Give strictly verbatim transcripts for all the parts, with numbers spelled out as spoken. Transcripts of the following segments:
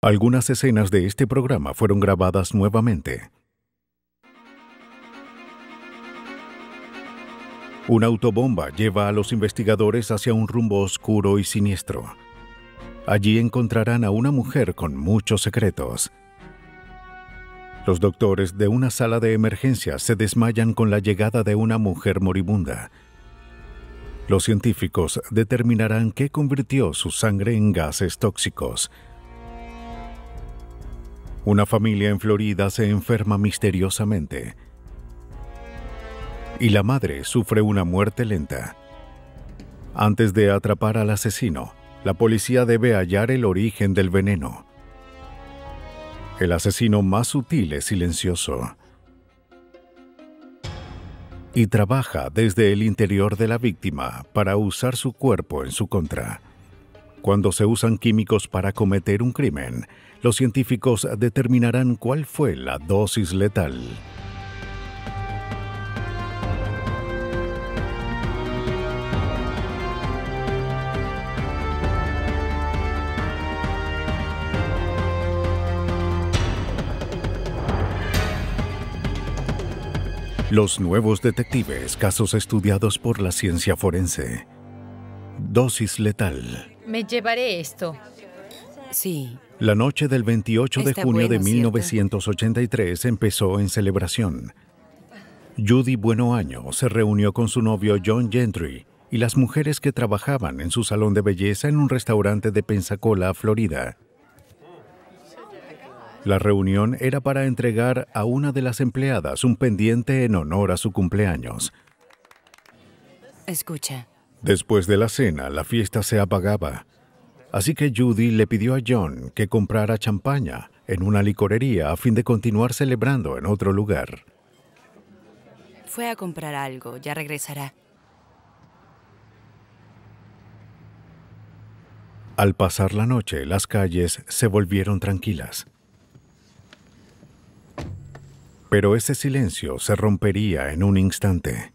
Algunas escenas de este programa fueron grabadas nuevamente. Una autobomba lleva a los investigadores hacia un rumbo oscuro y siniestro. Allí encontrarán a una mujer con muchos secretos. Los doctores de una sala de emergencia se desmayan con la llegada de una mujer moribunda. Los científicos determinarán qué convirtió su sangre en gases tóxicos. Una familia en Florida se enferma misteriosamente. Y la madre sufre una muerte lenta. Antes de atrapar al asesino, la policía debe hallar el origen del veneno. El asesino más sutil es silencioso. Y trabaja desde el interior de la víctima para usar su cuerpo en su contra. Cuando se usan químicos para cometer un crimen, los científicos determinarán cuál fue la dosis letal. Los nuevos detectives, casos estudiados por la ciencia forense. Dosis letal. Me llevaré esto. Sí. La noche del veintiocho de Está junio de bueno, mil novecientos ochenta y tres empezó en celebración. Judy Buenoaño se reunió con su novio John Gentry y las mujeres que trabajaban en su salón de belleza en un restaurante de Pensacola, Florida. La reunión era para entregar a una de las empleadas un pendiente en honor a su cumpleaños. Escucha. Después de la cena, la fiesta se apagaba. Así que Judy le pidió a John que comprara champaña en una licorería a fin de continuar celebrando en otro lugar. Fue a comprar algo, ya regresará. Al pasar la noche, las calles se volvieron tranquilas. Pero ese silencio se rompería en un instante.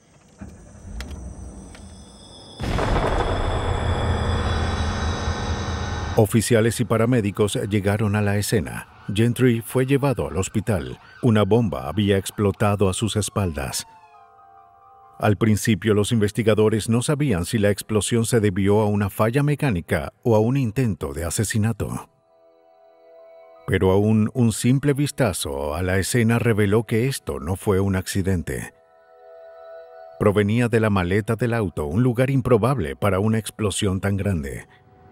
Oficiales y paramédicos llegaron a la escena. Gentry fue llevado al hospital. Una bomba había explotado a sus espaldas. Al principio, los investigadores no sabían si la explosión se debió a una falla mecánica o a un intento de asesinato. Pero aún un simple vistazo a la escena reveló que esto no fue un accidente. Provenía de la maleta del auto, un lugar improbable para una explosión tan grande.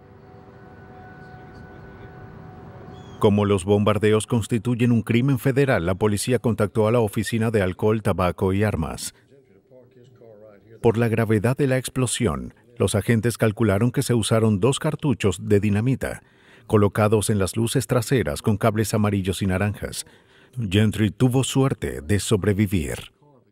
Como los bombardeos constituyen un crimen federal, la policía contactó a la Oficina de Alcohol, Tabaco y Armas. Por la gravedad de la explosión, los agentes calcularon que se usaron dos cartuchos de dinamita, colocados en las luces traseras con cables amarillos y naranjas. Gentry tuvo suerte de sobrevivir.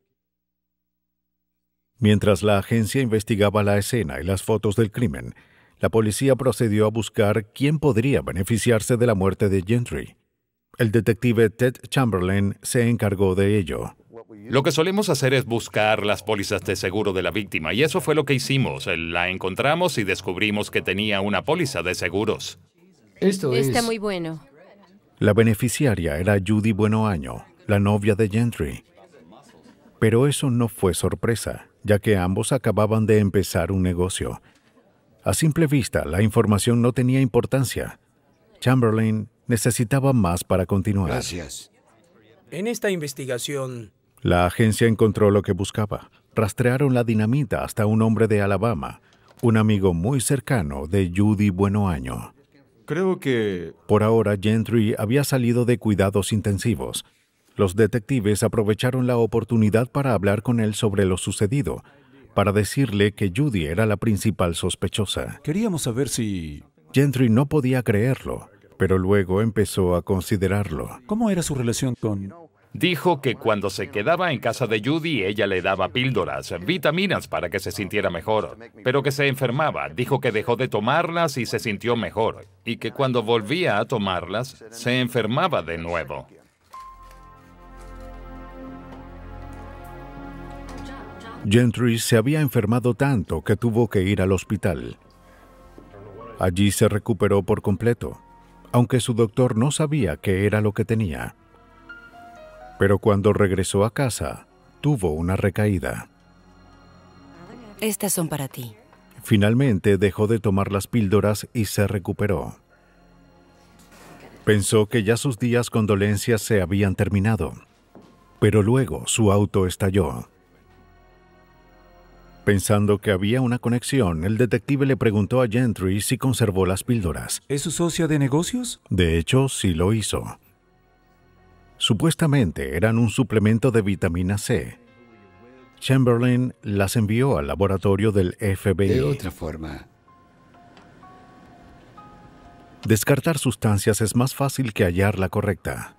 Mientras la agencia investigaba la escena y las fotos del crimen, la policía procedió a buscar quién podría beneficiarse de la muerte de Gentry. El detective Ted Chamberlain se encargó de ello. Lo que solemos hacer es buscar las pólizas de seguro de la víctima, y eso fue lo que hicimos. La encontramos y descubrimos que tenía una póliza de seguros. Esto Está es... muy bueno. La beneficiaria era Judy Buenoaño, la novia de Gentry. Pero eso no fue sorpresa, ya que ambos acababan de empezar un negocio. A simple vista, la información no tenía importancia. Chamberlain necesitaba más para continuar. Gracias. En esta investigación... La agencia encontró lo que buscaba. Rastrearon la dinamita hasta un hombre de Alabama, un amigo muy cercano de Judy Buenoaño. Creo que... Por ahora, Gentry había salido de cuidados intensivos. Los detectives aprovecharon la oportunidad para hablar con él sobre lo sucedido, para decirle que Judy era la principal sospechosa. Queríamos saber si... Gentry no podía creerlo, pero luego empezó a considerarlo. ¿Cómo era su relación con...? Dijo que cuando se quedaba en casa de Judy, ella le daba píldoras, vitaminas para que se sintiera mejor, pero que se enfermaba. Dijo que dejó de tomarlas y se sintió mejor, y que cuando volvía a tomarlas, se enfermaba de nuevo. Gentry se había enfermado tanto que tuvo que ir al hospital. Allí se recuperó por completo. aunque su doctor no sabía qué era lo que tenía. Pero cuando regresó a casa, tuvo una recaída. Estas son para ti. Finalmente dejó de tomar las píldoras y se recuperó. Pensó que ya sus días con dolencias se habían terminado, pero luego su auto estalló. Pensando que había una conexión, el detective le preguntó a Gentry si conservó las píldoras. ¿Es su socia de negocios? De hecho, sí lo hizo. Supuestamente eran un suplemento de vitamina C. Chamberlain las envió al laboratorio del F B I. De otra forma. Descartar sustancias es más fácil que hallar la correcta.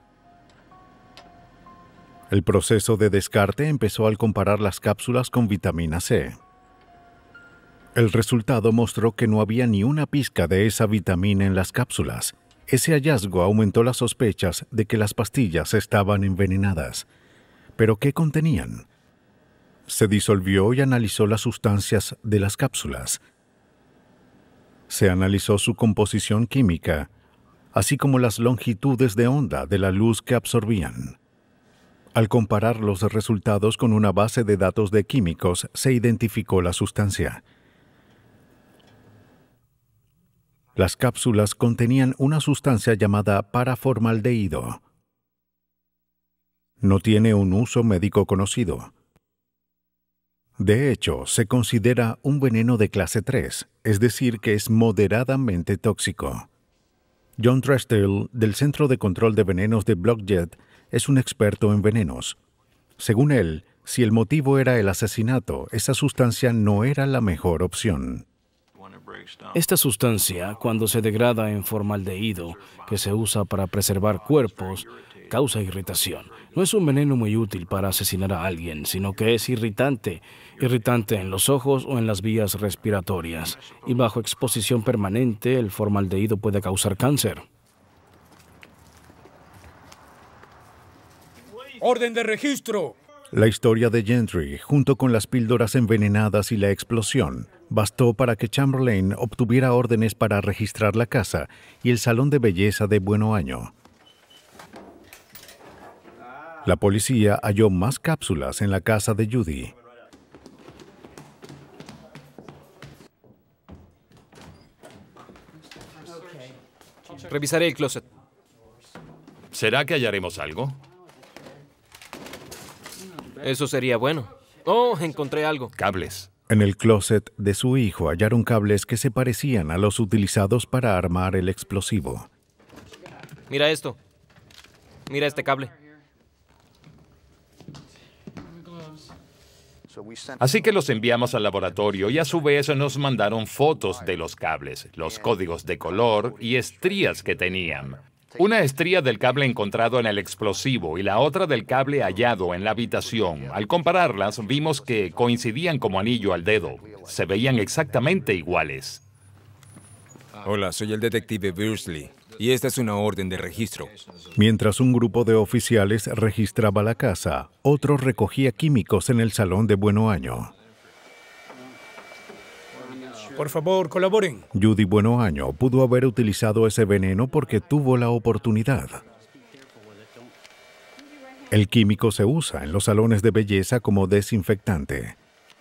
El proceso de descarte empezó al comparar las cápsulas con vitamina C. El resultado mostró que no había ni una pizca de esa vitamina en las cápsulas. Ese hallazgo aumentó las sospechas de que las pastillas estaban envenenadas. ¿Pero qué contenían? Se disolvió y analizó las sustancias de las cápsulas. Se analizó su composición química, así como las longitudes de onda de la luz que absorbían. Al comparar los resultados con una base de datos de químicos, se identificó la sustancia. Las cápsulas contenían una sustancia llamada paraformaldehído. No tiene un uso médico conocido. De hecho, se considera un veneno de clase tres, es decir, que es moderadamente tóxico. John Drestell, del Centro de Control de Venenos de Blodgett, es un experto en venenos. Según él, si el motivo era el asesinato, esa sustancia no era la mejor opción. Esta sustancia, cuando se degrada en formaldehído, que se usa para preservar cuerpos, causa irritación. No es un veneno muy útil para asesinar a alguien, sino que es irritante, irritante en los ojos o en las vías respiratorias. Y bajo exposición permanente, el formaldehído puede causar cáncer. ¡Orden de registro! La historia de Gentry, junto con las píldoras envenenadas y la explosión, bastó para que Chamberlain obtuviera órdenes para registrar la casa y el salón de belleza de Bueno Año. La policía halló más cápsulas en la casa de Judy. Revisaré el closet. ¿Será que hallaremos algo? Eso sería bueno. Oh, encontré algo. Cables. En el closet de su hijo hallaron cables que se parecían a los utilizados para armar el explosivo. Mira esto. Mira este cable. Así que los enviamos al laboratorio y a su vez nos mandaron fotos de los cables, los códigos de color y estrías que tenían. Una estría del cable encontrado en el explosivo y la otra del cable hallado en la habitación. Al compararlas, vimos que coincidían como anillo al dedo. Se veían exactamente iguales. Hola, soy el detective Beardsley y esta es una orden de registro. Mientras un grupo de oficiales registraba la casa, otro recogía químicos en el salón de Bueno Año. Por favor, colaboren. Judy Bueno Año pudo haber utilizado ese veneno porque tuvo la oportunidad. El químico se usa en los salones de belleza como desinfectante.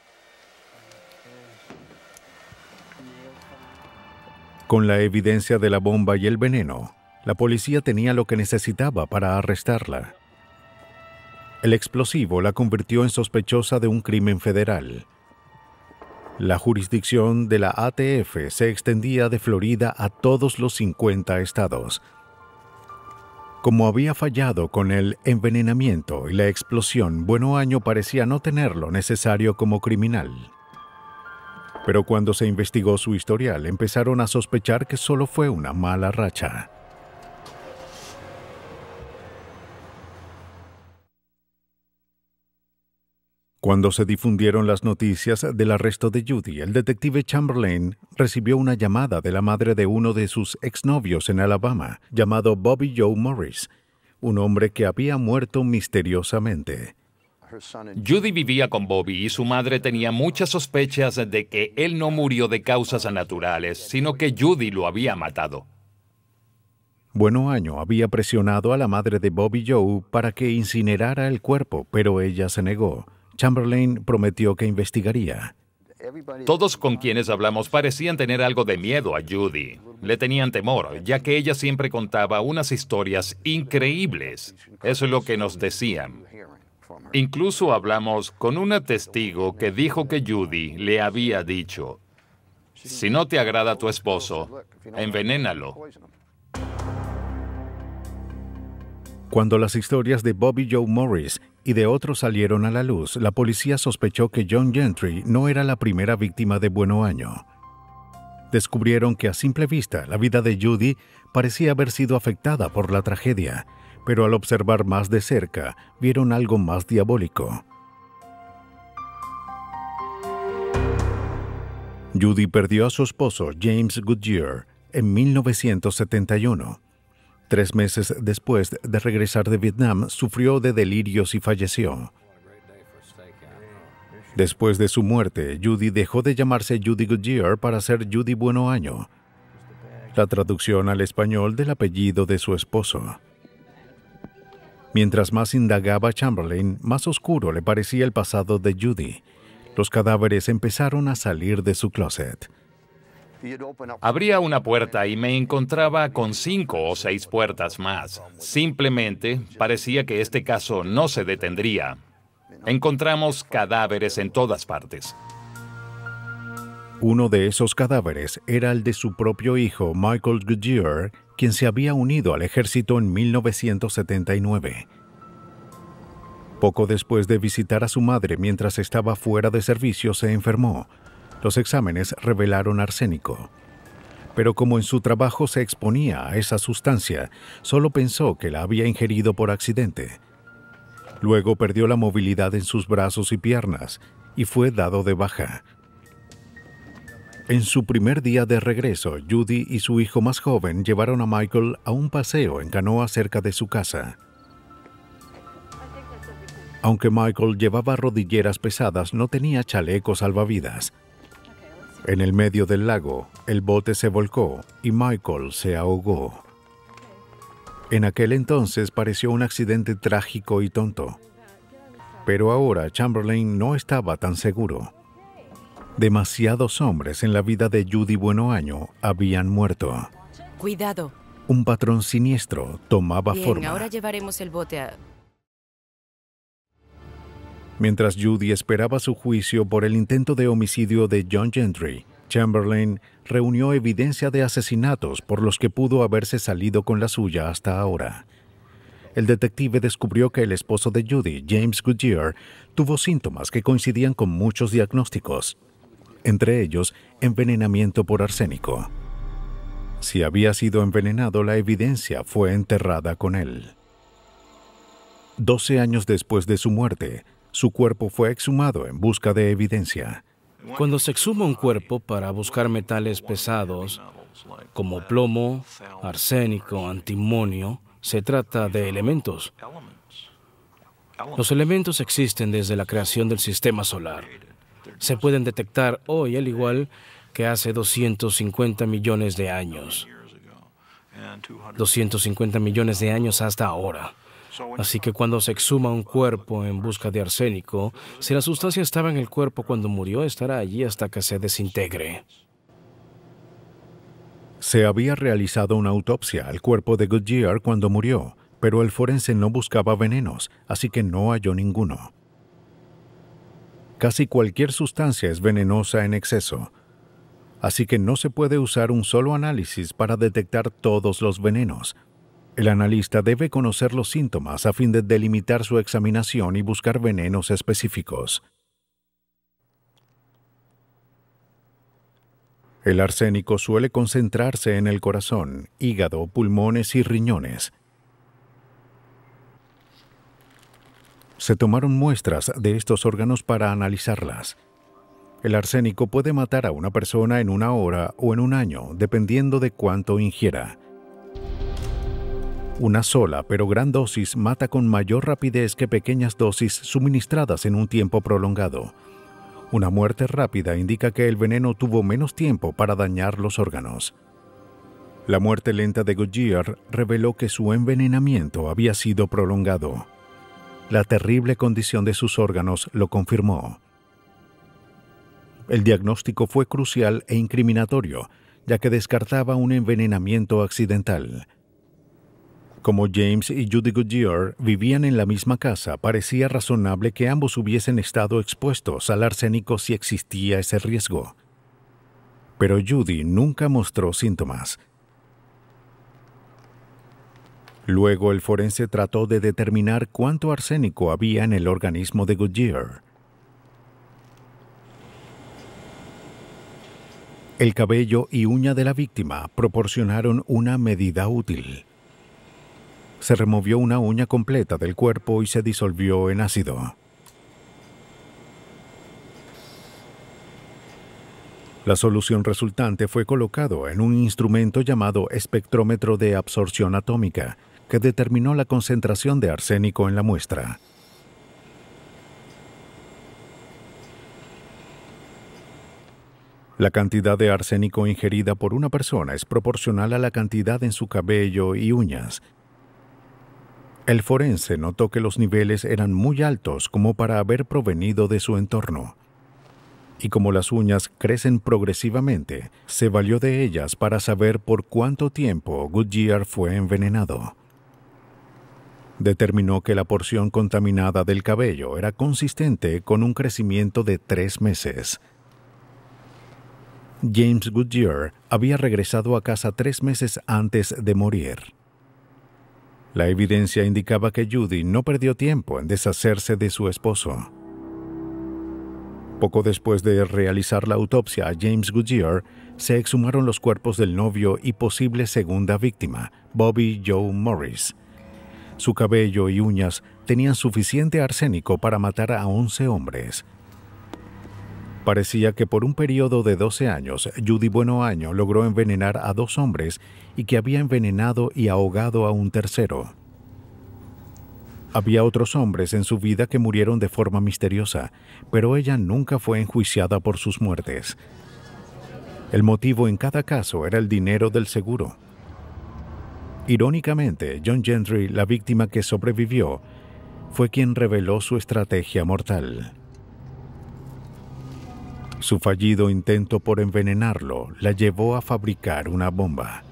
Con la evidencia de la bomba y el veneno, la policía tenía lo que necesitaba para arrestarla. El explosivo la convirtió en sospechosa de un crimen federal. La jurisdicción de la A T F se extendía de Florida a todos los cincuenta estados. Como había fallado con el envenenamiento y la explosión, Bueno Año parecía no tener lo necesario como criminal. Pero cuando se investigó su historial, empezaron a sospechar que solo fue una mala racha. Cuando se difundieron las noticias del arresto de Judy, el detective Chamberlain recibió una llamada de la madre de uno de sus exnovios en Alabama, llamado Bobby Joe Morris, un hombre que había muerto misteriosamente. Judy vivía con Bobby y su madre tenía muchas sospechas de que él no murió de causas naturales, sino que Judy lo había matado. Bueno Año había presionado a la madre de Bobby Joe para que incinerara el cuerpo, pero ella se negó. Chamberlain prometió que investigaría. Todos con quienes hablamos parecían tener algo de miedo a Judy. Le tenían temor, ya que ella siempre contaba unas historias increíbles. Eso es lo que nos decían. Incluso hablamos con una testigo que dijo que Judy le había dicho: si no te agrada tu esposo, envenénalo. Cuando las historias de Bobby Joe Morris y de otros salieron a la luz, la policía sospechó que John Gentry no era la primera víctima de Bueno Año. Descubrieron que a simple vista la vida de Judy parecía haber sido afectada por la tragedia, pero al observar más de cerca, vieron algo más diabólico. Judy perdió a su esposo James Goodyear en mil novecientos setenta y uno. Tres meses después de regresar de Vietnam, sufrió de delirios y falleció. Después de su muerte, Judy dejó de llamarse Judy Goodyear para ser Judy Bueno Año, la traducción al español del apellido de su esposo. Mientras más indagaba Chamberlain, más oscuro le parecía el pasado de Judy. Los cadáveres empezaron a salir de su closet. Abría una puerta y me encontraba con cinco o seis puertas más. Simplemente parecía que este caso no se detendría. Encontramos cadáveres en todas partes. Uno de esos cadáveres era el de su propio hijo, Michael Goodyear, quien se había unido al ejército en mil novecientos setenta y nueve. Poco después de visitar a su madre mientras estaba fuera de servicio, se enfermó. Los exámenes revelaron arsénico. Pero como en su trabajo se exponía a esa sustancia, solo pensó que la había ingerido por accidente. Luego perdió la movilidad en sus brazos y piernas y fue dado de baja. En su primer día de regreso, Judy y su hijo más joven llevaron a Michael a un paseo en canoa cerca de su casa. Aunque Michael llevaba rodilleras pesadas, no tenía chaleco salvavidas. En el medio del lago, el bote se volcó y Michael se ahogó. En aquel entonces pareció un accidente trágico y tonto. Pero ahora Chamberlain no estaba tan seguro. Demasiados hombres en la vida de Judy Bueno Año habían muerto. Cuidado. Un patrón siniestro tomaba Bien, forma. ahora llevaremos el bote a... Mientras Judy esperaba su juicio por el intento de homicidio de John Gentry, Chamberlain reunió evidencia de asesinatos por los que pudo haberse salido con la suya hasta ahora. El detective descubrió que el esposo de Judy, James Goodyear, tuvo síntomas que coincidían con muchos diagnósticos, entre ellos envenenamiento por arsénico. Si había sido envenenado, la evidencia fue enterrada con él. Doce años después de su muerte, su cuerpo fue exhumado en busca de evidencia. Cuando se exhuma un cuerpo para buscar metales pesados, como plomo, arsénico, antimonio, se trata de elementos. Los elementos existen desde la creación del sistema solar. Se pueden detectar hoy al igual que hace doscientos cincuenta millones de años. doscientos cincuenta millones de años hasta ahora. Así que cuando se exhuma un cuerpo en busca de arsénico, si la sustancia estaba en el cuerpo cuando murió, estará allí hasta que se desintegre. Se había realizado una autopsia al cuerpo de Goodyear cuando murió, pero el forense no buscaba venenos, así que no halló ninguno. Casi cualquier sustancia es venenosa en exceso, así que no se puede usar un solo análisis para detectar todos los venenos. El analista debe conocer los síntomas a fin de delimitar su examinación y buscar venenos específicos. El arsénico suele concentrarse en el corazón, hígado, pulmones y riñones. Se tomaron muestras de estos órganos para analizarlas. El arsénico puede matar a una persona en una hora o en un año, dependiendo de cuánto ingiera. Una sola pero gran dosis mata con mayor rapidez que pequeñas dosis suministradas en un tiempo prolongado. Una muerte rápida indica que el veneno tuvo menos tiempo para dañar los órganos. La muerte lenta de Goodyear reveló que su envenenamiento había sido prolongado. La terrible condición de sus órganos lo confirmó. El diagnóstico fue crucial e incriminatorio, ya que descartaba un envenenamiento accidental. Como James y Judy Goodyear vivían en la misma casa, parecía razonable que ambos hubiesen estado expuestos al arsénico si existía ese riesgo. Pero Judy nunca mostró síntomas. Luego el forense trató de determinar cuánto arsénico había en el organismo de Goodyear. El cabello y uña de la víctima proporcionaron una medida útil. Se removió una uña completa del cuerpo y se disolvió en ácido. La solución resultante fue colocado en un instrumento llamado espectrómetro de absorción atómica, que determinó la concentración de arsénico en la muestra. La cantidad de arsénico ingerida por una persona es proporcional a la cantidad en su cabello y uñas. El forense notó que los niveles eran muy altos como para haber provenido de su entorno. Y como las uñas crecen progresivamente, se valió de ellas para saber por cuánto tiempo Goodyear fue envenenado. Determinó que la porción contaminada del cabello era consistente con un crecimiento de tres meses. James Goodyear había regresado a casa tres meses antes de morir. La evidencia indicaba que Judy no perdió tiempo en deshacerse de su esposo. Poco después de realizar la autopsia a James Goodyear, se exhumaron los cuerpos del novio y posible segunda víctima, Bobby Joe Morris. Su cabello y uñas tenían suficiente arsénico para matar a once hombres. Parecía que por un periodo de doce años, Judy Buenoaño logró envenenar a dos hombres y que había envenenado y ahogado a un tercero. Había otros hombres en su vida que murieron de forma misteriosa, pero ella nunca fue enjuiciada por sus muertes. El motivo en cada caso era el dinero del seguro. Irónicamente, John Gentry, la víctima que sobrevivió, fue quien reveló su estrategia mortal. Su fallido intento por envenenarlo la llevó a fabricar una bomba.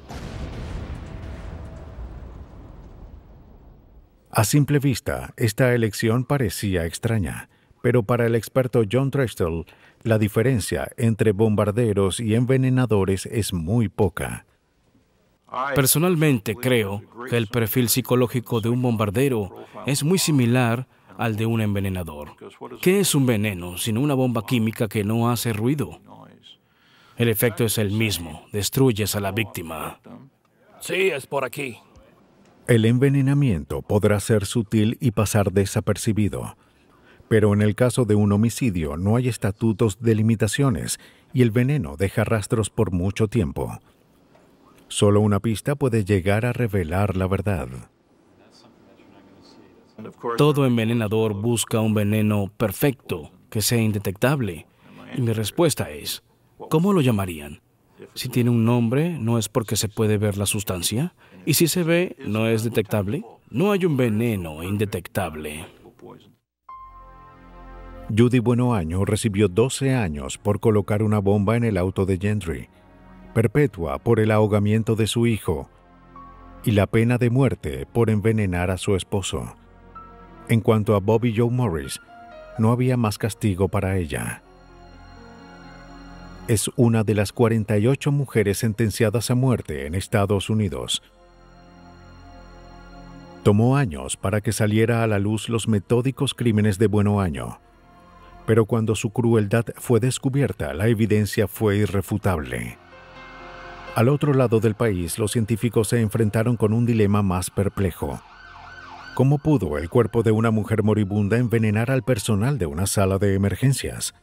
A simple vista, esta elección parecía extraña, pero para el experto John Trextel, la diferencia entre bombarderos y envenenadores es muy poca. Personalmente creo que el perfil psicológico de un bombardero es muy similar al de un envenenador. ¿Qué es un veneno sino una bomba química que no hace ruido? El efecto es el mismo, destruyes a la víctima. Sí, es por aquí. El envenenamiento podrá ser sutil y pasar desapercibido, pero en el caso de un homicidio no hay estatutos de limitaciones y el veneno deja rastros por mucho tiempo. Solo una pista puede llegar a revelar la verdad. Todo envenenador busca un veneno perfecto, que sea indetectable. Y mi respuesta es, ¿cómo lo llamarían? Si tiene un nombre, ¿no es porque se puede ver la sustancia? Y si se ve, ¿no es detectable? No hay un veneno indetectable. Judy Buenoaño recibió doce años por colocar una bomba en el auto de Gentry, perpetua por el ahogamiento de su hijo y la pena de muerte por envenenar a su esposo. En cuanto a Bobby Joe Morris, no había más castigo para ella. Es una de las cuarenta y ocho mujeres sentenciadas a muerte en Estados Unidos. Tomó años para que saliera a la luz los metódicos crímenes de Buenoaño, pero cuando su crueldad fue descubierta, la evidencia fue irrefutable. Al otro lado del país, los científicos se enfrentaron con un dilema más perplejo. ¿Cómo pudo el cuerpo de una mujer moribunda envenenar al personal de una sala de emergencias?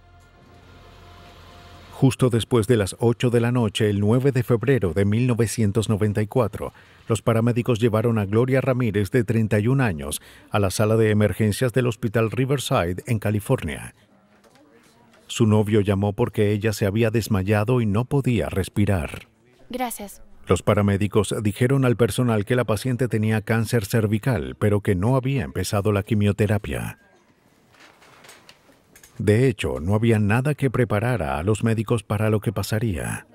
Justo después de las ocho de la noche, el nueve de febrero de mil novecientos noventa y cuatro, los paramédicos llevaron a Gloria Ramírez, de treinta y un años, a la sala de emergencias del Hospital Riverside, en California. Su novio llamó porque ella se había desmayado y no podía respirar. Gracias. Los paramédicos dijeron al personal que la paciente tenía cáncer cervical, pero que no había empezado la quimioterapia. De hecho, no había nada que preparara a los médicos para lo que pasaría.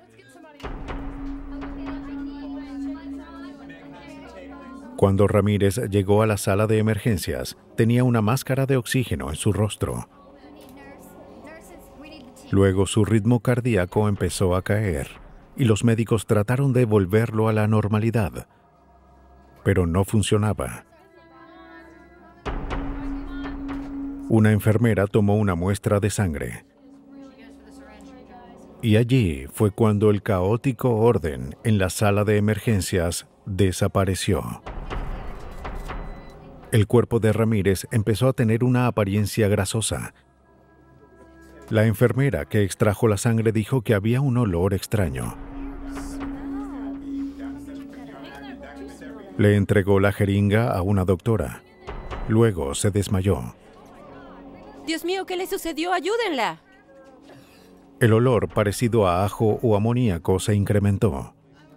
Cuando Ramírez llegó a la sala de emergencias, tenía una máscara de oxígeno en su rostro. Luego su ritmo cardíaco empezó a caer y los médicos trataron de volverlo a la normalidad, pero no funcionaba. Una enfermera tomó una muestra de sangre. Y allí fue cuando el caótico orden en la sala de emergencias desapareció. El cuerpo de Ramírez empezó a tener una apariencia grasosa. La enfermera que extrajo la sangre dijo que había un olor extraño. Le entregó la jeringa a una doctora. Luego se desmayó. Dios mío, ¿qué le sucedió? ¡Ayúdenla! El olor parecido a ajo o amoníaco se incrementó.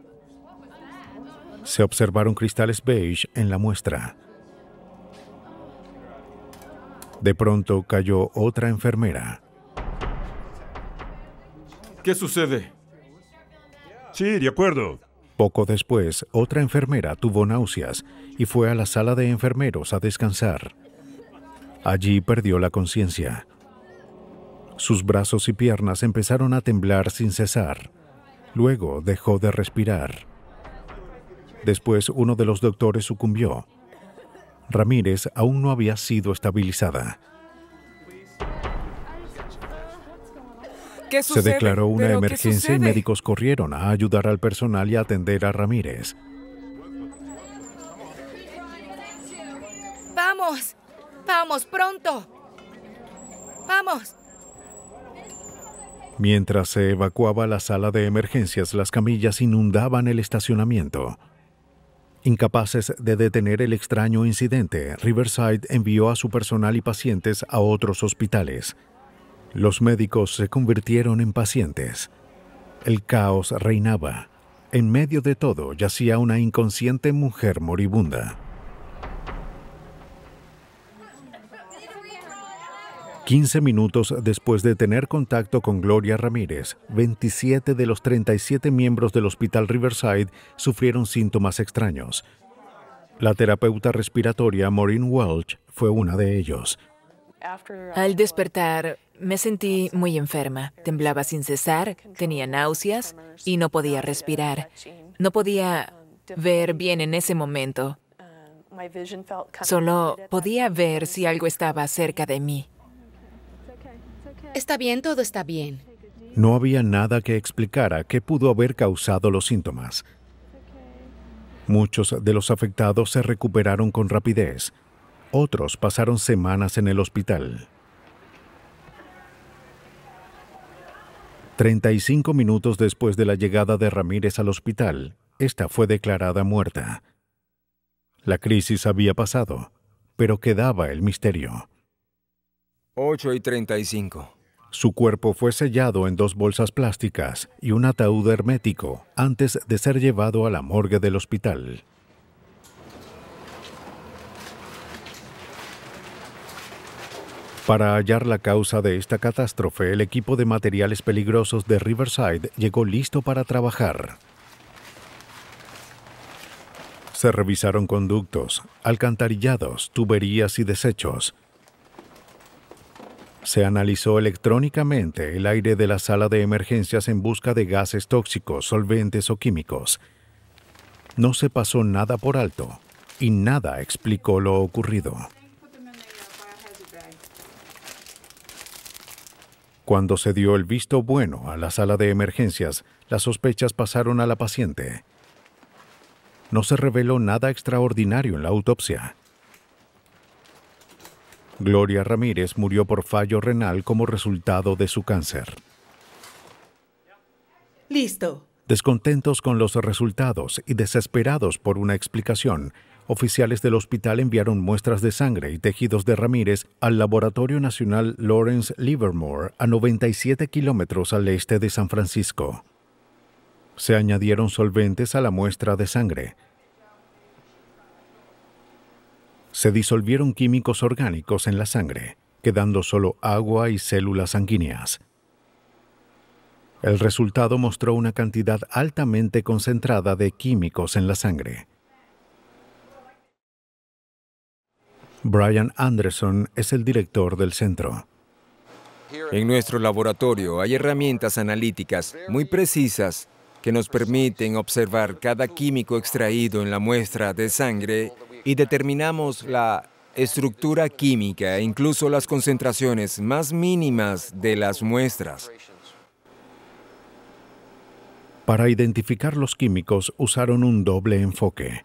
Se observaron cristales beige en la muestra. De pronto cayó otra enfermera. ¿Qué sucede? Sí, de acuerdo. Poco después, otra enfermera tuvo náuseas y fue a la sala de enfermeros a descansar. Allí perdió la conciencia. Sus brazos y piernas empezaron a temblar sin cesar. Luego dejó de respirar. Después, uno de los doctores sucumbió. Ramírez aún no había sido estabilizada. ¿Qué sucede? Se declaró una ¿Pero qué emergencia y sucede? médicos corrieron a ayudar al personal y a atender a Ramírez. ¡Vamos! ¡Vamos, pronto! ¡Vamos! Mientras se evacuaba la sala de emergencias, las camillas inundaban el estacionamiento. Incapaces de detener el extraño incidente, Riverside envió a su personal y pacientes a otros hospitales. Los médicos se convirtieron en pacientes. El caos reinaba. En medio de todo yacía una inconsciente mujer moribunda. quince minutos después de tener contacto con Gloria Ramírez, veintisiete de los treinta y siete miembros del Hospital Riverside sufrieron síntomas extraños. La terapeuta respiratoria Maureen Welch fue una de ellos. Al despertar, me sentí muy enferma. Temblaba sin cesar, tenía náuseas y no podía respirar. No podía ver bien en ese momento. Solo podía ver si algo estaba cerca de mí. Está bien, todo está bien. No había nada que explicara qué pudo haber causado los síntomas. Muchos de los afectados se recuperaron con rapidez. Otros pasaron semanas en el hospital. treinta y cinco minutos después de la llegada de Ramírez al hospital, esta fue declarada muerta. La crisis había pasado, pero quedaba el misterio. ocho y treinta y cinco. Su cuerpo fue sellado en dos bolsas plásticas y un ataúd hermético antes de ser llevado a la morgue del hospital. Para hallar la causa de esta catástrofe, el equipo de materiales peligrosos de Riverside llegó listo para trabajar. Se revisaron conductos, alcantarillados, tuberías y desechos. Se analizó electrónicamente el aire de la sala de emergencias en busca de gases tóxicos, solventes o químicos. No se pasó nada por alto y nada explicó lo ocurrido. Cuando se dio el visto bueno a la sala de emergencias, las sospechas pasaron a la paciente. No se reveló nada extraordinario en la autopsia. Gloria Ramírez murió por fallo renal como resultado de su cáncer. Listo. Descontentos con los resultados y desesperados por una explicación, oficiales del hospital enviaron muestras de sangre y tejidos de Ramírez al Laboratorio Nacional Lawrence Livermore, a noventa y siete kilómetros al este de San Francisco. Se añadieron solventes a la muestra de sangre. Se disolvieron químicos orgánicos en la sangre, quedando solo agua y células sanguíneas. El resultado mostró una cantidad altamente concentrada de químicos en la sangre. Brian Anderson es el director del centro. En nuestro laboratorio hay herramientas analíticas muy precisas que nos permiten observar cada químico extraído en la muestra de sangre y determinamos la estructura química e incluso las concentraciones más mínimas de las muestras. Para identificar los químicos usaron un doble enfoque.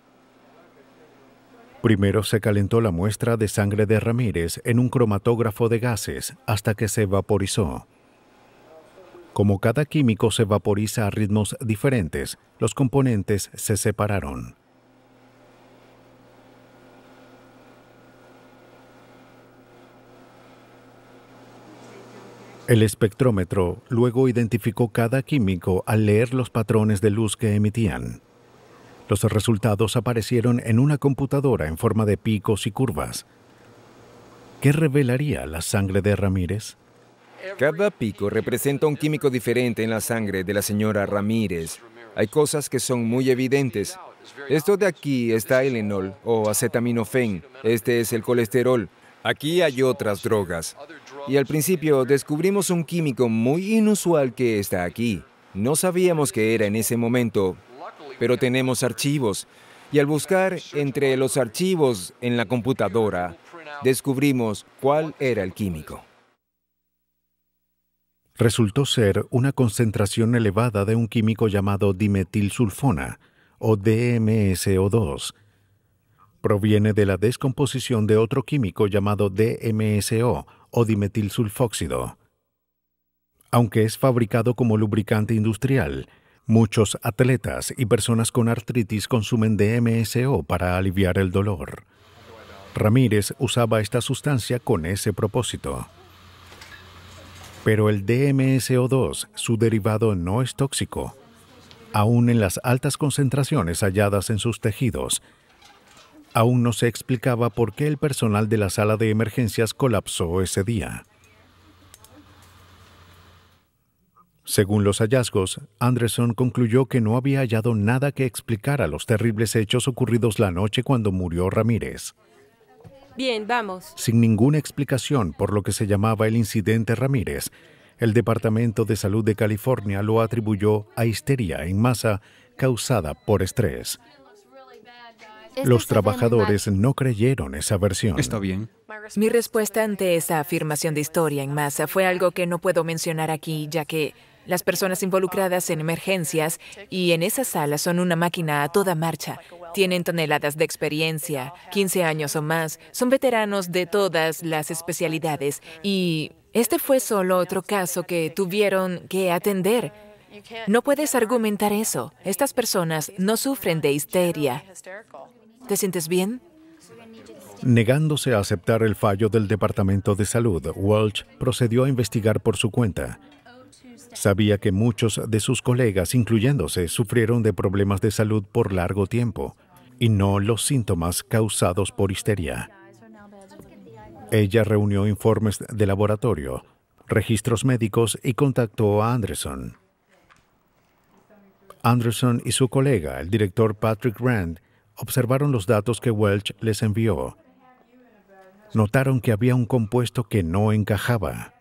Primero se calentó la muestra de sangre de Ramírez en un cromatógrafo de gases hasta que se vaporizó. Como cada químico se vaporiza a ritmos diferentes, los componentes se separaron. El espectrómetro luego identificó cada químico al leer los patrones de luz que emitían. Los resultados aparecieron en una computadora en forma de picos y curvas. ¿Qué revelaría la sangre de Ramírez? Cada pico representa un químico diferente en la sangre de la señora Ramírez. Hay cosas que son muy evidentes. Esto de aquí está el enol o acetaminofén. Este es el colesterol. Aquí hay otras drogas. Y al principio descubrimos un químico muy inusual que está aquí. No sabíamos qué era en ese momento, pero tenemos archivos. Y al buscar entre los archivos en la computadora, descubrimos cuál era el químico. Resultó ser una concentración elevada de un químico llamado dimetilsulfona, o D M S O dos. Proviene de la descomposición de otro químico llamado D M S O, o dimetilsulfóxido. Aunque es fabricado como lubricante industrial, muchos atletas y personas con artritis consumen D M S O para aliviar el dolor. Ramírez usaba esta sustancia con ese propósito. Pero el D M S O dos, su derivado, no es tóxico. Aún en las altas concentraciones halladas en sus tejidos, aún no se explicaba por qué el personal de la sala de emergencias colapsó ese día. Según los hallazgos, Anderson concluyó que no había hallado nada que explicara los terribles hechos ocurridos la noche cuando murió Ramírez. Bien, vamos. Sin ninguna explicación por lo que se llamaba el incidente Ramírez, el Departamento de Salud de California lo atribuyó a histeria en masa causada por estrés. Los trabajadores no creyeron esa versión. Está bien. Mi respuesta ante esa afirmación de historia en masa fue algo que no puedo mencionar aquí, ya que las personas involucradas en emergencias y en esa sala son una máquina a toda marcha. Tienen toneladas de experiencia, quince años o más, son veteranos de todas las especialidades y este fue solo otro caso que tuvieron que atender. No puedes argumentar eso. Estas personas no sufren de histeria. ¿Te sientes bien? Negándose a aceptar el fallo del Departamento de Salud, Welch procedió a investigar por su cuenta. Sabía que muchos de sus colegas, incluyéndose, sufrieron de problemas de salud por largo tiempo, y no los síntomas causados por histeria. Ella reunió informes de laboratorio, registros médicos y contactó a Anderson. Anderson y su colega, el director Patrick Rand, observaron los datos que Welch les envió. Notaron que había un compuesto que no encajaba.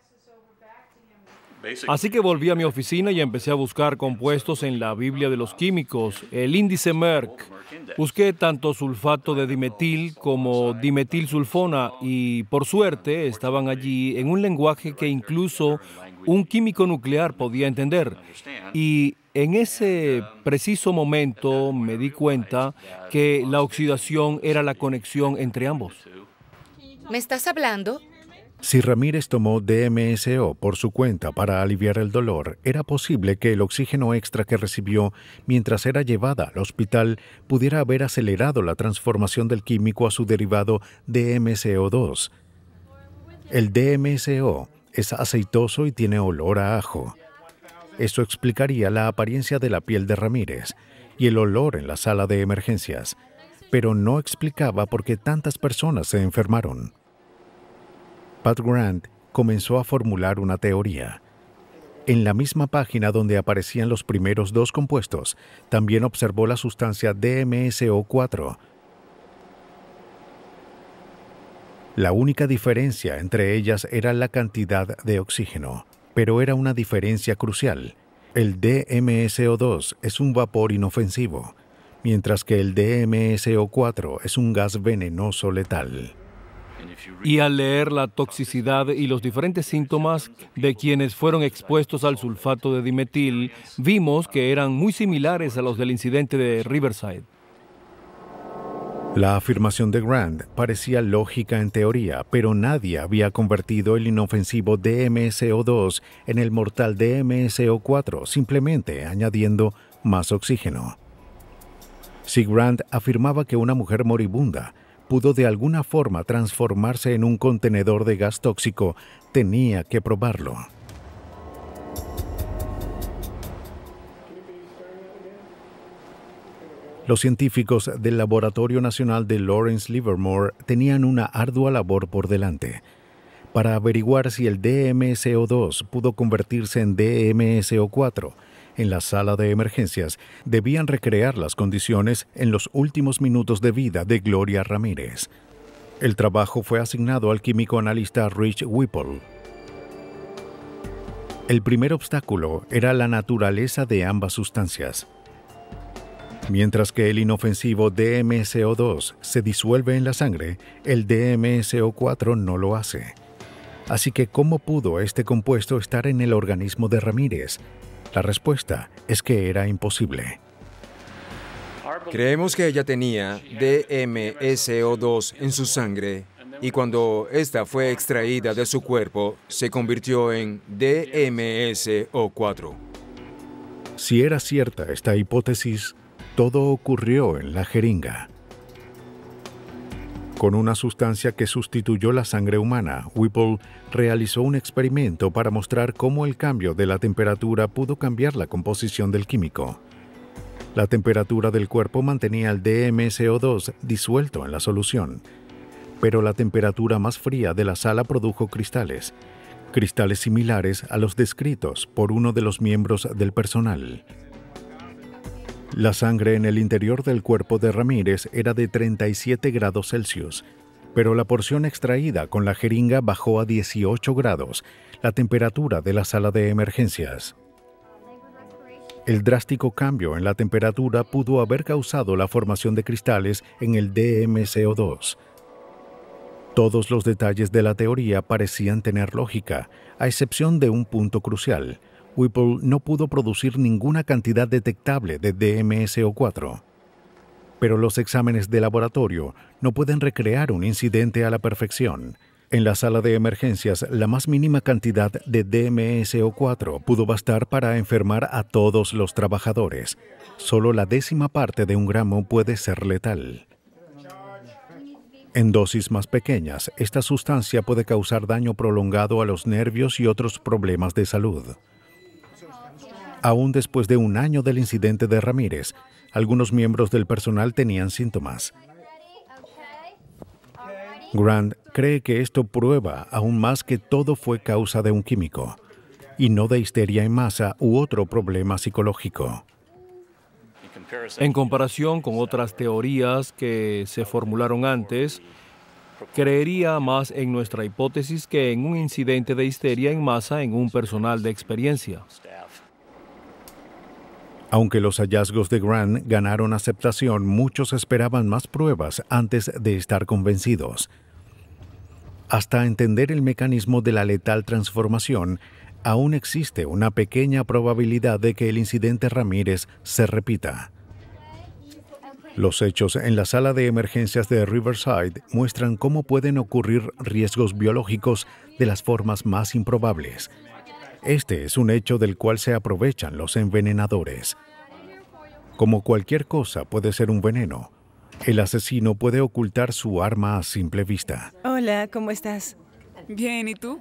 Así que volví a mi oficina y empecé a buscar compuestos en la Biblia de los químicos, el índice Merck. Busqué tanto sulfato de dimetil como dimetilsulfona y, por suerte, estaban allí en un lenguaje que incluso un químico nuclear podía entender. Y en ese preciso momento me di cuenta que la oxidación era la conexión entre ambos. ¿Me estás hablando? Si Ramírez tomó D M S O por su cuenta para aliviar el dolor, era posible que el oxígeno extra que recibió mientras era llevada al hospital pudiera haber acelerado la transformación del químico a su derivado D M S O dos. El D M S O es aceitoso y tiene olor a ajo. Eso explicaría la apariencia de la piel de Ramírez y el olor en la sala de emergencias, pero no explicaba por qué tantas personas se enfermaron. Pat Grant comenzó a formular una teoría. En la misma página donde aparecían los primeros dos compuestos, también observó la sustancia D M S O cuatro. La única diferencia entre ellas era la cantidad de oxígeno, pero era una diferencia crucial. El D M S O dos es un vapor inofensivo, mientras que el D M S O cuatro es un gas venenoso letal. Y al leer la toxicidad y los diferentes síntomas de quienes fueron expuestos al sulfato de dimetil, vimos que eran muy similares a los del incidente de Riverside. La afirmación de Grant parecía lógica en teoría, pero nadie había convertido el inofensivo D M S O dos en el mortal D M S O cuatro, simplemente añadiendo más oxígeno. Si Grant afirmaba que una mujer moribunda pudo de alguna forma transformarse en un contenedor de gas tóxico, tenía que probarlo. Los científicos del Laboratorio Nacional de Lawrence Livermore tenían una ardua labor por delante para averiguar si el D M S O dos pudo convertirse en D M S O cuatro. En la sala de emergencias debían recrear las condiciones en los últimos minutos de vida de Gloria Ramírez. El trabajo fue asignado al químico analista Rich Whipple. El primer obstáculo era la naturaleza de ambas sustancias. Mientras que el inofensivo D M S O dos se disuelve en la sangre, el D M S O cuatro no lo hace. Así que, ¿cómo pudo este compuesto estar en el organismo de Ramírez? La respuesta es que era imposible. Creemos que ella tenía D M S O dos en su sangre y cuando esta fue extraída de su cuerpo, se convirtió en D M S O cuatro. Si era cierta esta hipótesis, todo ocurrió en la jeringa. Con una sustancia que sustituyó la sangre humana, Whipple realizó un experimento para mostrar cómo el cambio de la temperatura pudo cambiar la composición del químico. La temperatura del cuerpo mantenía el D M S O dos disuelto en la solución, pero la temperatura más fría de la sala produjo cristales, cristales similares a los descritos por uno de los miembros del personal. La sangre en el interior del cuerpo de Ramírez era de treinta y siete grados Celsius, pero la porción extraída con la jeringa bajó a dieciocho grados, la temperatura de la sala de emergencias. El drástico cambio en la temperatura pudo haber causado la formación de cristales en el D M S O dos. Todos los detalles de la teoría parecían tener lógica, a excepción de un punto crucial. Whipple no pudo producir ninguna cantidad detectable de D M S O cuatro. Pero los exámenes de laboratorio no pueden recrear un incidente a la perfección. En la sala de emergencias, la más mínima cantidad de D M S O cuatro pudo bastar para enfermar a todos los trabajadores. Solo la décima parte de un gramo puede ser letal. En dosis más pequeñas, esta sustancia puede causar daño prolongado a los nervios y otros problemas de salud. Aún después de un año del incidente de Ramírez, algunos miembros del personal tenían síntomas. Grant cree que esto prueba aún más que todo fue causa de un químico, y no de histeria en masa u otro problema psicológico. En comparación con otras teorías que se formularon antes, creería más en nuestra hipótesis que en un incidente de histeria en masa en un personal de experiencia. Aunque los hallazgos de Grant ganaron aceptación, muchos esperaban más pruebas antes de estar convencidos. Hasta entender el mecanismo de la letal transformación, aún existe una pequeña probabilidad de que el incidente Ramírez se repita. Los hechos en la sala de emergencias de Riverside muestran cómo pueden ocurrir riesgos biológicos de las formas más improbables. Este es un hecho del cual se aprovechan los envenenadores. Como cualquier cosa puede ser un veneno, el asesino puede ocultar su arma a simple vista. Hola, ¿cómo estás? Bien, ¿y tú?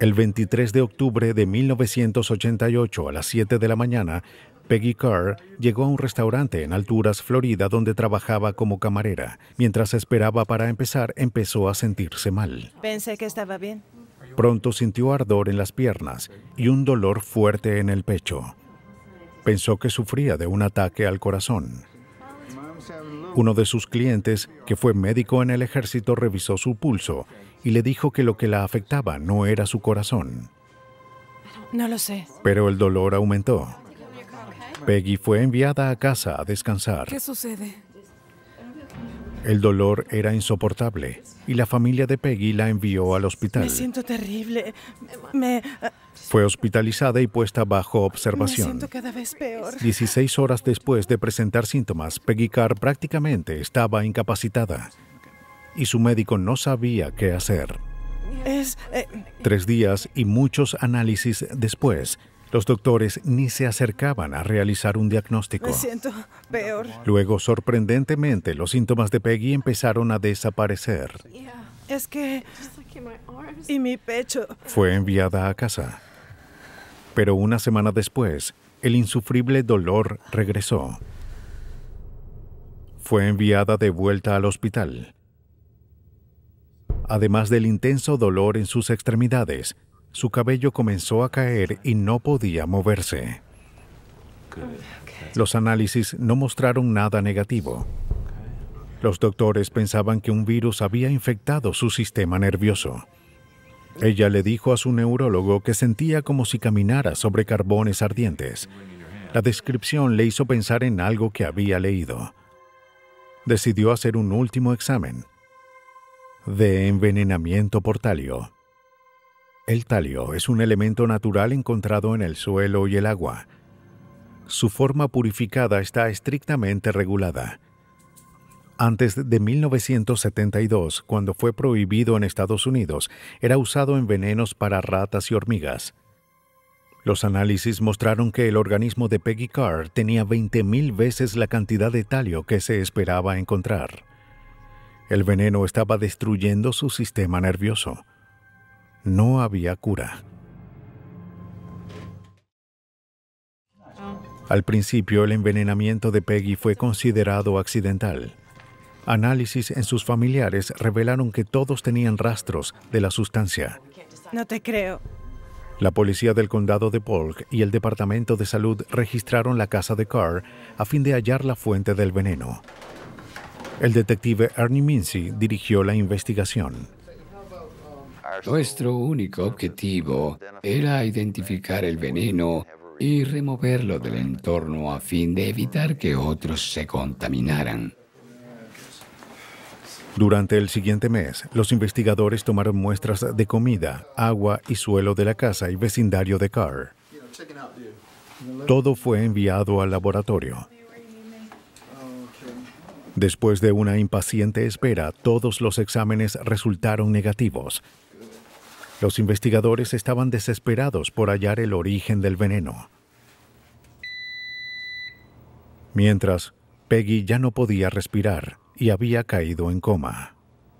El veintitrés de octubre de mil novecientos ochenta y ocho, a las siete de la mañana, Peggy Carr llegó a un restaurante en Alturas, Florida, donde trabajaba como camarera. Mientras esperaba para empezar, empezó a sentirse mal. Pensé que estaba bien. Pronto sintió ardor en las piernas y un dolor fuerte en el pecho. Pensó que sufría de un ataque al corazón. Uno de sus clientes, que fue médico en el ejército, revisó su pulso y le dijo que lo que la afectaba no era su corazón. No lo sé. Pero el dolor aumentó. Peggy fue enviada a casa a descansar. ¿Qué sucede? El dolor era insoportable y la familia de Peggy la envió al hospital. Me siento terrible. Me... Fue hospitalizada y puesta bajo Me observación. siento cada vez peor. dieciséis horas después de presentar síntomas, Peggy Carr prácticamente estaba incapacitada y su médico no sabía qué hacer. Es... Eh... Tres días y muchos análisis después, los doctores ni se acercaban a realizar un diagnóstico. Me siento peor. Luego, sorprendentemente, los síntomas de Peggy empezaron a desaparecer. Es que... Y mi pecho. Fue enviada a casa. Pero una semana después, el insufrible dolor regresó. Fue enviada de vuelta al hospital. Además del intenso dolor en sus extremidades, su cabello comenzó a caer y no podía moverse. Los análisis no mostraron nada negativo. Los doctores pensaban que un virus había infectado su sistema nervioso. Ella le dijo a su neurólogo que sentía como si caminara sobre carbones ardientes. La descripción le hizo pensar en algo que había leído. Decidió hacer un último examen de envenenamiento por talio. El talio es un elemento natural encontrado en el suelo y el agua. Su forma purificada está estrictamente regulada. Antes de mil novecientos setenta y dos, cuando fue prohibido en Estados Unidos, era usado en venenos para ratas y hormigas. Los análisis mostraron que el organismo de Peggy Carr tenía veinte mil veces la cantidad de talio que se esperaba encontrar. El veneno estaba destruyendo su sistema nervioso. No había cura. Al principio, el envenenamiento de Peggy fue considerado accidental. Análisis en sus familiares revelaron que todos tenían rastros de la sustancia. No te creo. La policía del condado de Polk y el Departamento de Salud registraron la casa de Carr a fin de hallar la fuente del veneno. El detective Ernie Mincy dirigió la investigación. Nuestro único objetivo era identificar el veneno y removerlo del entorno a fin de evitar que otros se contaminaran. Durante el siguiente mes, los investigadores tomaron muestras de comida, agua y suelo de la casa y vecindario de Carr. Todo fue enviado al laboratorio. Después de una impaciente espera, todos los exámenes resultaron negativos. Los investigadores estaban desesperados por hallar el origen del veneno. Mientras, Peggy ya no podía respirar y había caído en coma.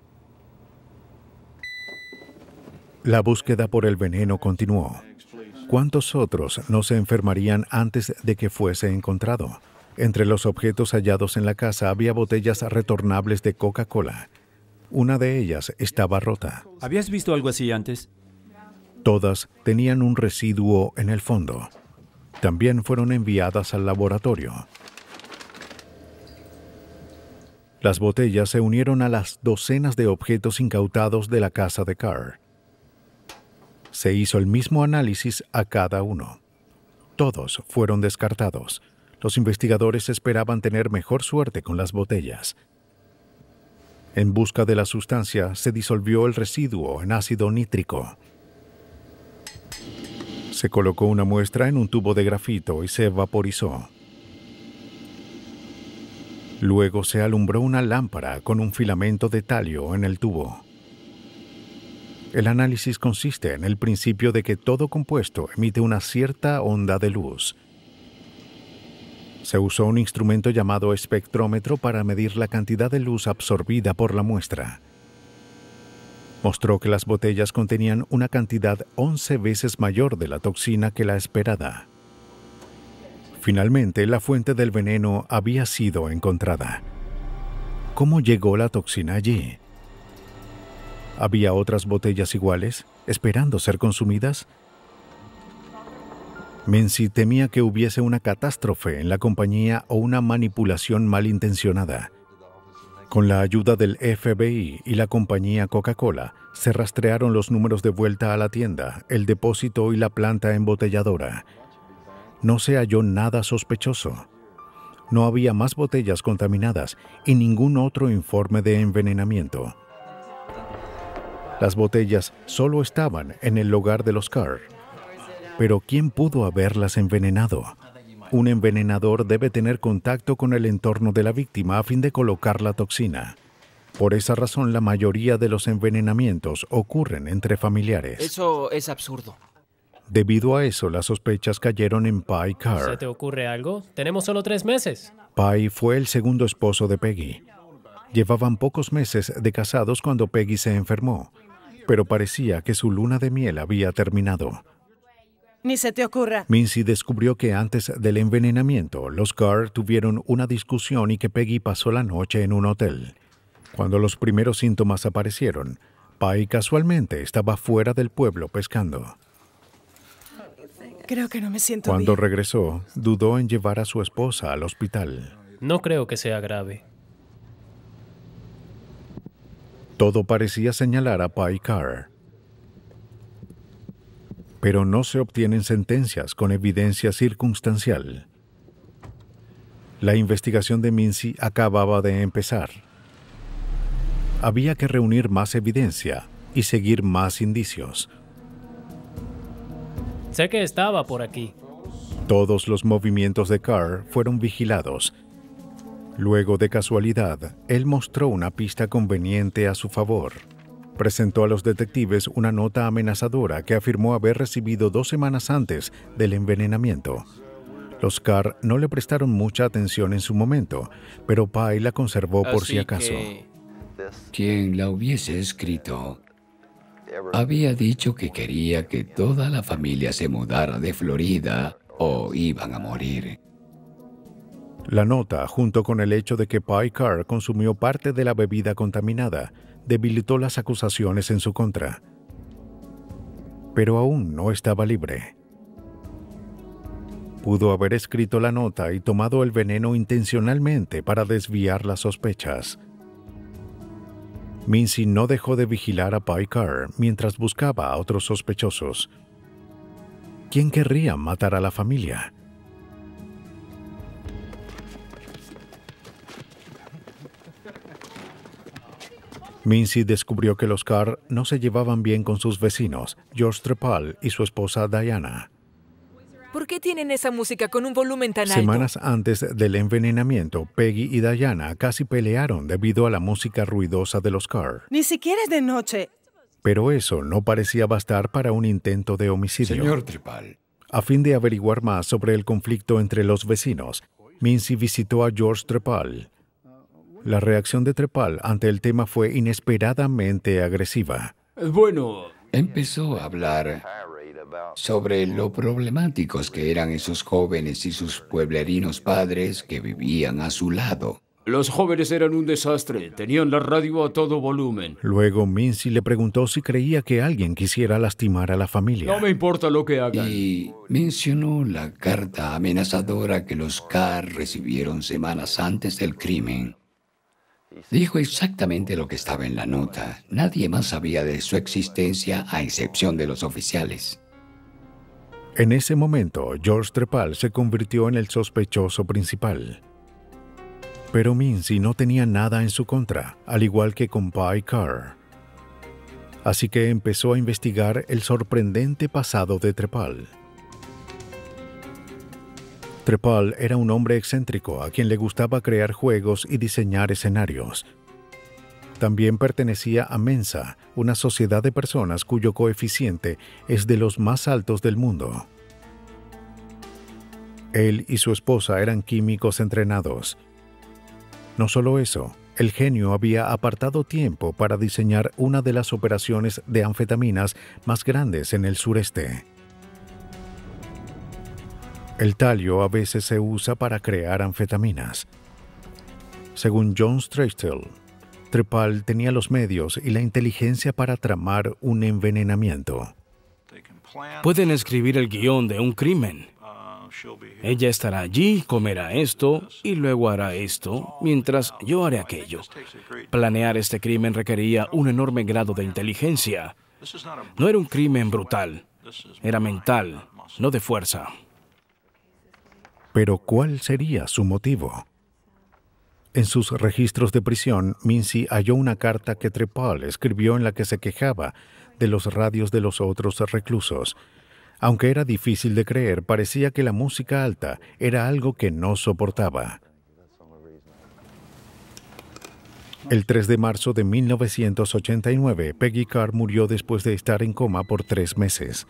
La búsqueda por el veneno continuó. ¿Cuántos otros no se enfermarían antes de que fuese encontrado? Entre los objetos hallados en la casa había botellas retornables de Coca-Cola. Una de ellas estaba rota. ¿Habías visto algo así antes? Todas tenían un residuo en el fondo. También fueron enviadas al laboratorio. Las botellas se unieron a las docenas de objetos incautados de la casa de Carr. Se hizo el mismo análisis a cada uno. Todos fueron descartados. Los investigadores esperaban tener mejor suerte con las botellas. En busca de la sustancia, se disolvió el residuo en ácido nítrico. Se colocó una muestra en un tubo de grafito y se vaporizó. Luego se alumbró una lámpara con un filamento de talio en el tubo. El análisis consiste en el principio de que todo compuesto emite una cierta onda de luz. Se usó un instrumento llamado espectrómetro para medir la cantidad de luz absorbida por la muestra. Mostró que las botellas contenían una cantidad once veces mayor de la toxina que la esperada. Finalmente, la fuente del veneno había sido encontrada. ¿Cómo llegó la toxina allí? ¿Había otras botellas iguales, esperando ser consumidas? Mincy temía que hubiese una catástrofe en la compañía o una manipulación malintencionada. Con la ayuda del F B I y la compañía Coca-Cola, se rastrearon los números de vuelta a la tienda, el depósito y la planta embotelladora. No se halló nada sospechoso. No había más botellas contaminadas y ningún otro informe de envenenamiento. Las botellas solo estaban en el hogar de los Carr. Pero ¿quién pudo haberlas envenenado? Un envenenador debe tener contacto con el entorno de la víctima a fin de colocar la toxina. Por esa razón, la mayoría de los envenenamientos ocurren entre familiares. Eso es absurdo. Debido a eso, las sospechas cayeron en Pye Carr. ¿Se te ocurre algo? Tenemos solo tres meses. Pye fue el segundo esposo de Peggy. Llevaban pocos meses de casados cuando Peggy se enfermó, pero parecía que su luna de miel había terminado. Ni se te ocurra. Mincy descubrió que antes del envenenamiento, los Carr tuvieron una discusión y que Peggy pasó la noche en un hotel. Cuando los primeros síntomas aparecieron, Pye casualmente estaba fuera del pueblo pescando. Creo que no me siento Cuando bien. regresó, dudó en llevar a su esposa al hospital. No creo que sea grave. Todo parecía señalar a Pye Carr. Pero no se obtienen sentencias con evidencia circunstancial. La investigación de Mincy acababa de empezar. Había que reunir más evidencia y seguir más indicios. Sé que estaba por aquí. Todos los movimientos de Carr fueron vigilados. Luego, de casualidad, él mostró una pista conveniente a su favor. Presentó a los detectives una nota amenazadora que afirmó haber recibido dos semanas antes del envenenamiento. Los Carr no le prestaron mucha atención en su momento, pero Pye la conservó por Así si acaso. que- Quien la hubiese escrito había dicho que quería que toda la familia se mudara de Florida o iban a morir. La nota, junto con el hecho de que Pye Carr consumió parte de la bebida contaminada, debilitó las acusaciones en su contra. Pero aún no estaba libre. Pudo haber escrito la nota y tomado el veneno intencionalmente para desviar las sospechas. Mincy no dejó de vigilar a Pye Carr mientras buscaba a otros sospechosos. ¿Quién querría matar a la familia? Mincy descubrió que los Carr no se llevaban bien con sus vecinos, George Trepal y su esposa Diana. ¿Por qué tienen esa música con un volumen tan alto? Semanas antes del envenenamiento, Peggy y Diana casi pelearon debido a la música ruidosa de los Carr. Ni siquiera es de noche. Pero eso no parecía bastar para un intento de homicidio. Señor Trepal. A fin de averiguar más sobre el conflicto entre los vecinos, Mincy visitó a George Trepal. La reacción de Trepal ante el tema fue inesperadamente agresiva. Bueno, empezó a hablar sobre lo problemáticos que eran esos jóvenes y sus pueblerinos padres que vivían a su lado. Los jóvenes eran un desastre, tenían la radio a todo volumen. Luego Mincy le preguntó si creía que alguien quisiera lastimar a la familia. No me importa lo que hagan. Y mencionó la carta amenazadora que los Carr recibieron semanas antes del crimen. Dijo exactamente lo que estaba en la nota. Nadie más sabía de su existencia a excepción de los oficiales. En ese momento, George Trepal se convirtió en el sospechoso principal. Pero Mincy no tenía nada en su contra, al igual que con Pye Carr. Así que empezó a investigar el sorprendente pasado de Trepal. Trepal era un hombre excéntrico a quien le gustaba crear juegos y diseñar escenarios. También pertenecía a Mensa, una sociedad de personas cuyo coeficiente es de los más altos del mundo. Él y su esposa eran químicos entrenados. No solo eso, El genio había apartado tiempo para diseñar una de las operaciones de anfetaminas más grandes en el sureste. El talio a veces se usa para crear anfetaminas. Según John Strachtel, Trepal tenía los medios y la inteligencia para tramar un envenenamiento. Pueden escribir el guión de un crimen. Ella estará allí, comerá esto y luego hará esto, mientras yo haré aquello. Planear este crimen requería un enorme grado de inteligencia. No era un crimen brutal, era mental, no de fuerza. Pero ¿cuál sería su motivo? En sus registros de prisión, Mincy halló una carta que Trepal escribió en la que se quejaba de los radios de los otros reclusos. Aunque era difícil de creer, parecía que la música alta era algo que no soportaba. El tres de marzo de mil novecientos ochenta y nueve, Peggy Carr murió después de estar en coma por tres meses.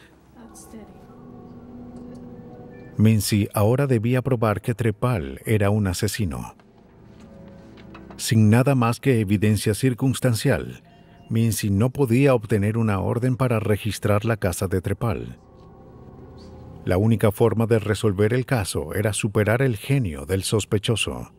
Mincy ahora debía probar que Trepal era un asesino. Sin nada más que evidencia circunstancial, Mincy no podía obtener una orden para registrar la casa de Trepal. La única forma de resolver el caso era superar el genio del sospechoso.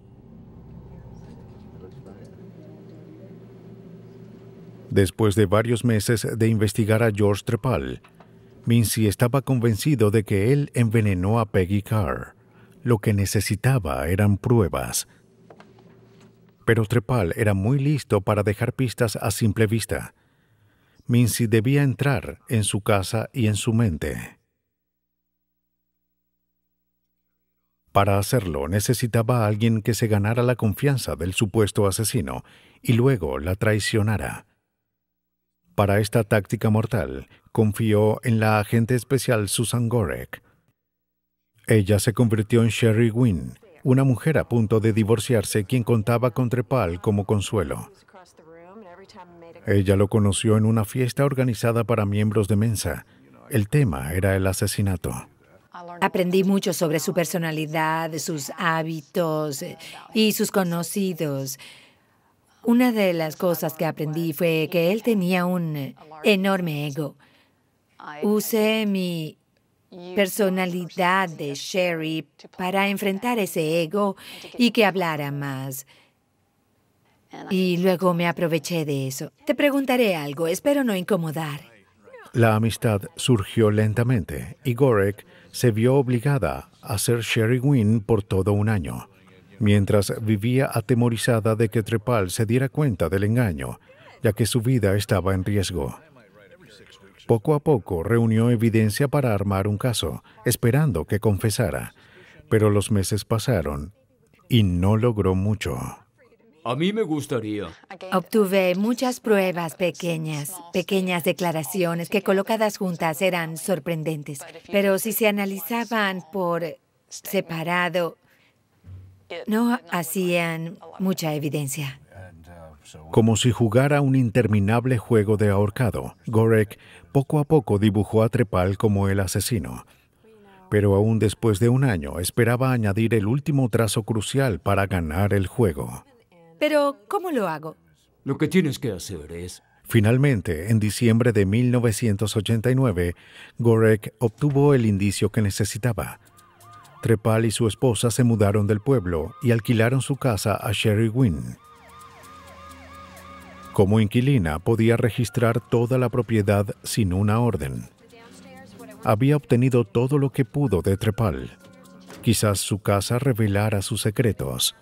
Después de varios meses de investigar a George Trepal, Mincy estaba convencido de que él envenenó a Peggy Carr. Lo que necesitaba eran pruebas. Pero Trepal era muy listo para dejar pistas a simple vista. Mincy debía entrar en su casa y en su mente. Para hacerlo, necesitaba a alguien que se ganara la confianza del supuesto asesino y luego la traicionara. Para esta táctica mortal, confió en la agente especial Susan Gorek. Ella se convirtió en Sherry Wynn, una mujer a punto de divorciarse quien contaba con Trepal como consuelo. Ella lo conoció en una fiesta organizada para miembros de Mensa. El tema era el asesinato. Aprendí mucho sobre su personalidad, sus hábitos y sus conocidos. Una de las cosas que aprendí fue que él tenía un enorme ego. Usé mi personalidad de Sherry para enfrentar ese ego y que hablara más. Y luego me aproveché de eso. Te preguntaré algo, espero no incomodar. La amistad surgió lentamente y Gorek se vio obligada a ser Sherry Wynn por todo un año, mientras vivía atemorizada de que Trepal se diera cuenta del engaño, ya que su vida estaba en riesgo. Poco a poco reunió evidencia para armar un caso, esperando que confesara, pero los meses pasaron y no logró mucho. A mí me gustaría. Obtuve muchas pruebas pequeñas, pequeñas declaraciones que colocadas juntas eran sorprendentes, pero si se analizaban por separado, no hacían mucha evidencia. Como si jugara un interminable juego de ahorcado, Gorek poco a poco dibujó a Trepal como el asesino. Pero aún después de un año esperaba añadir el último trazo crucial para ganar el juego. Pero, ¿cómo lo hago? Lo que tienes que hacer es... Finalmente, en diciembre de mil novecientos ochenta y nueve, Gorek obtuvo el indicio que necesitaba. Trepal y su esposa se mudaron del pueblo y alquilaron su casa a Sherry Wynn. Como inquilina, podía registrar toda la propiedad sin una orden. Había obtenido todo lo que pudo de Trepal. Quizás su casa revelara sus secretos.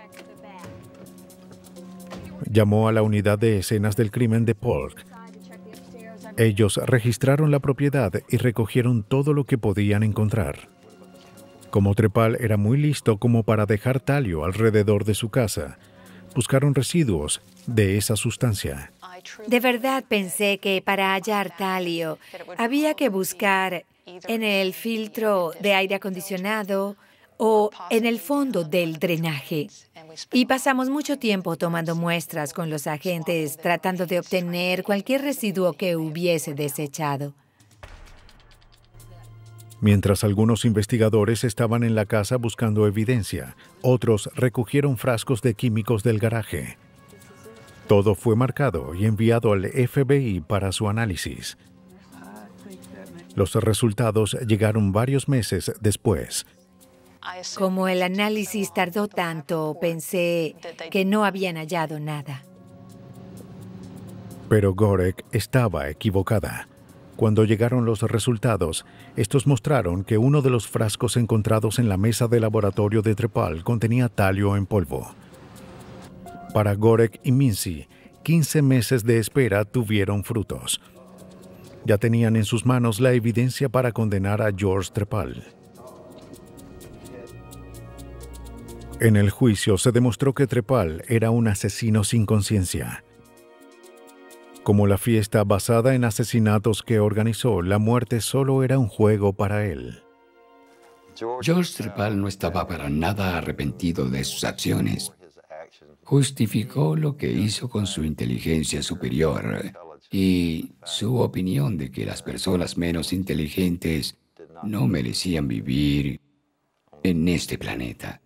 Llamó a la unidad de escenas del crimen de Polk. Ellos registraron la propiedad y recogieron todo lo que podían encontrar. Como Trepal era muy listo como para dejar talio alrededor de su casa, buscaron residuos de esa sustancia. De verdad pensé que para hallar talio había que buscar en el filtro de aire acondicionado o en el fondo del drenaje. Y pasamos mucho tiempo tomando muestras con los agentes tratando de obtener cualquier residuo que hubiese desechado. Mientras algunos investigadores estaban en la casa buscando evidencia, otros recogieron frascos de químicos del garaje. Todo fue marcado y enviado al F B I para su análisis. Los resultados llegaron varios meses después. Como el análisis tardó tanto, pensé que no habían hallado nada. Pero Gorek estaba equivocada. Cuando llegaron los resultados, estos mostraron que uno de los frascos encontrados en la mesa de laboratorio de Trepal contenía talio en polvo. Para Gorek y Mincy, quince meses de espera tuvieron frutos. Ya tenían en sus manos la evidencia para condenar a George Trepal. En el juicio se demostró que Trepal era un asesino sin conciencia. Como la fiesta basada en asesinatos que organizó, la muerte solo era un juego para él. George Trepal no estaba para nada arrepentido de sus acciones. Justificó lo que hizo con su inteligencia superior y su opinión de que las personas menos inteligentes no merecían vivir en este planeta.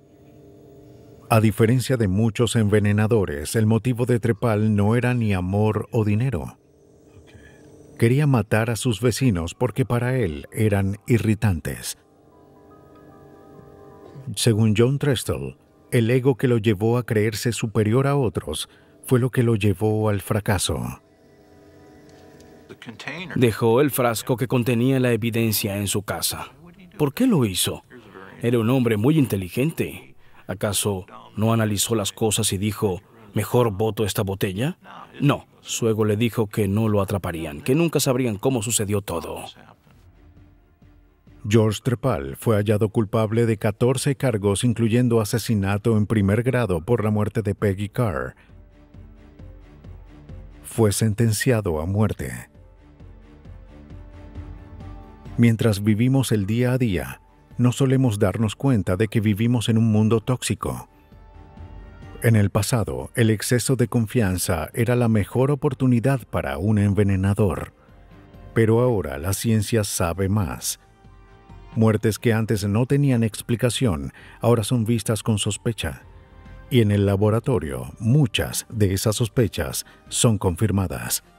A diferencia de muchos envenenadores, el motivo de Trepal no era ni amor o dinero. Quería matar a sus vecinos porque para él eran irritantes. Según John Trestle, el ego que lo llevó a creerse superior a otros fue lo que lo llevó al fracaso. Dejó el frasco que contenía la evidencia en su casa. ¿Por qué lo hizo? Era un hombre muy inteligente. ¿Acaso no analizó las cosas y dijo, mejor boto esta botella? No, su ego le dijo que no lo atraparían, que nunca sabrían cómo sucedió todo. George Trepal fue hallado culpable de catorce cargos, incluyendo asesinato en primer grado por la muerte de Peggy Carr. Fue sentenciado a muerte. Mientras vivimos el día a día, no solemos darnos cuenta de que vivimos en un mundo tóxico. En el pasado, el exceso de confianza era la mejor oportunidad para un envenenador. Pero ahora la ciencia sabe más. Muertes que antes no tenían explicación, ahora son vistas con sospecha. Y en el laboratorio, muchas de esas sospechas son confirmadas.